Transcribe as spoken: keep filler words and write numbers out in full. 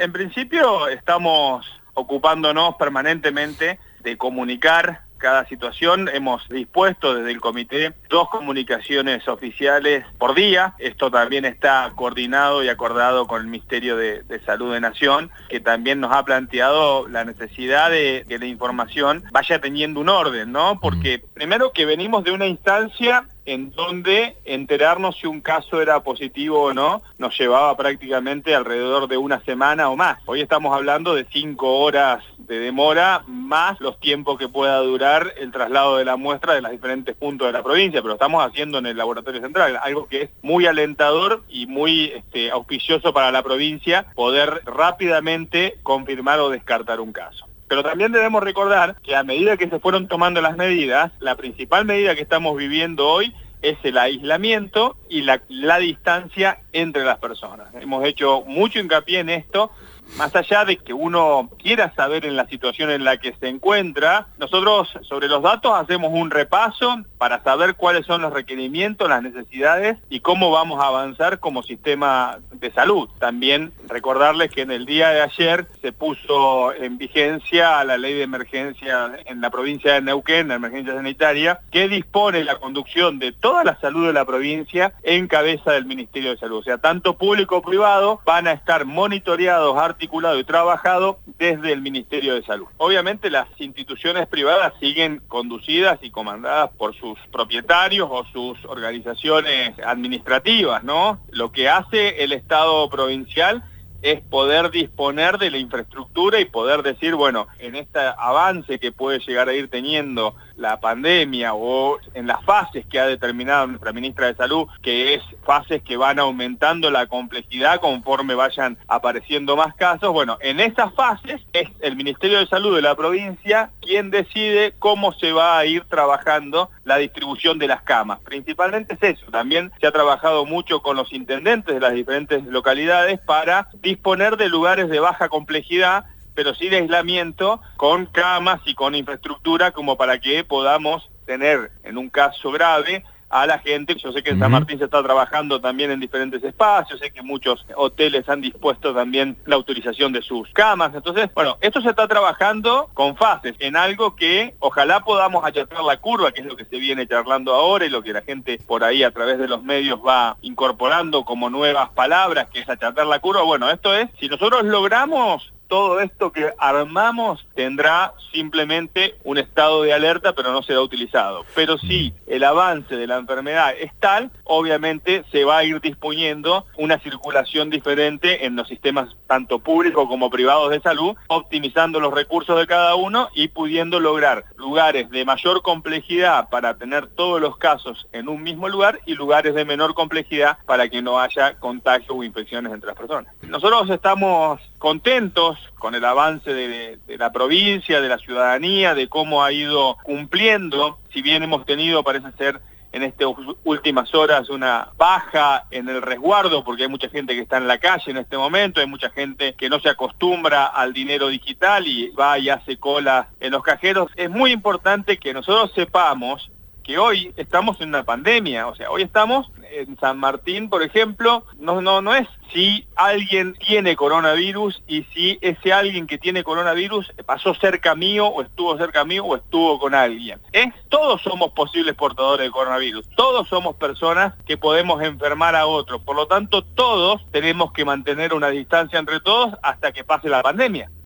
En principio estamos ocupándonos permanentemente de comunicar cada situación. Hemos dispuesto desde el comité dos comunicaciones oficiales por día. Esto también está coordinado y acordado con el Ministerio de, de Salud de Nación, que también nos ha planteado la necesidad de que la información vaya teniendo un orden, ¿no? Porque primero que venimos de una instancia en donde enterarnos si un caso era positivo o no nos llevaba prácticamente alrededor de una semana o más. Hoy estamos hablando de cinco horas de demora, más los tiempos que pueda durar el traslado de la muestra de los diferentes puntos de la provincia, pero lo estamos haciendo en el laboratorio central, algo que es muy alentador y muy este, auspicioso para la provincia, poder rápidamente confirmar o descartar un caso. Pero también debemos recordar que a medida que se fueron tomando las medidas, la principal medida que estamos viviendo hoy es el aislamiento y la, la distancia entre las personas. Hemos hecho mucho hincapié en esto, más allá de que uno quiera saber en la situación en la que se encuentra. Nosotros sobre los datos hacemos un repaso para saber cuáles son los requerimientos, las necesidades y cómo vamos a avanzar como sistema de salud. También recordarles que en el día de ayer se puso en vigencia la ley de emergencia en la provincia de Neuquén, la emergencia sanitaria, que dispone la conducción de toda la salud de la provincia en cabeza del Ministerio de Salud. O sea, tanto público como privado van a estar monitoreados, articulado y trabajado desde el Ministerio de Salud. Obviamente las instituciones privadas siguen conducidas y comandadas por sus propietarios o sus organizaciones administrativas, ¿no? Lo que hace el Estado provincial es poder disponer de la infraestructura y poder decir, bueno, en este avance que puede llegar a ir teniendo la pandemia o en las fases que ha determinado nuestra ministra de Salud, que es fases que van aumentando la complejidad conforme vayan apareciendo más casos, bueno, en esas fases es el Ministerio de Salud de la provincia quien decide cómo se va a ir trabajando la distribución de las camas. Principalmente es eso. También se ha trabajado mucho con los intendentes de las diferentes localidades para disponer de lugares de baja complejidad, pero sí de aislamiento, con camas y con infraestructura como para que podamos tener en un caso grave a la gente. Yo sé que en San Martín se está trabajando también en diferentes espacios, sé que muchos hoteles han dispuesto también la utilización de sus camas. Entonces, bueno, esto se está trabajando con fases, en algo que ojalá podamos achatar la curva, que es lo que se viene charlando ahora y lo que la gente por ahí a través de los medios va incorporando como nuevas palabras, que es achatar la curva. Bueno, esto es, si nosotros logramos todo esto que armamos, tendrá simplemente un estado de alerta, pero no será utilizado. Pero si el avance de la enfermedad es tal, obviamente se va a ir disponiendo una circulación diferente en los sistemas tanto públicos como privados de salud, optimizando los recursos de cada uno y pudiendo lograr lugares de mayor complejidad para tener todos los casos en un mismo lugar y lugares de menor complejidad para que no haya contagio o infecciones entre las personas. Nosotros estamos contentos con el avance de, de la provincia, de la ciudadanía, de cómo ha ido cumpliendo, si bien hemos tenido, parece ser, en estas últimas horas una baja en el resguardo, porque hay mucha gente que está en la calle en este momento, hay mucha gente que no se acostumbra al dinero digital y va y hace cola en los cajeros. Es muy importante que nosotros sepamos que hoy estamos en una pandemia, o sea, hoy estamos en San Martín, por ejemplo, no, no, no es si alguien tiene coronavirus y si ese alguien que tiene coronavirus pasó cerca mío o estuvo cerca mío o estuvo con alguien. Es, todos somos posibles portadores de coronavirus, todos somos personas que podemos enfermar a otros, por lo tanto todos tenemos que mantener una distancia entre todos hasta que pase la pandemia.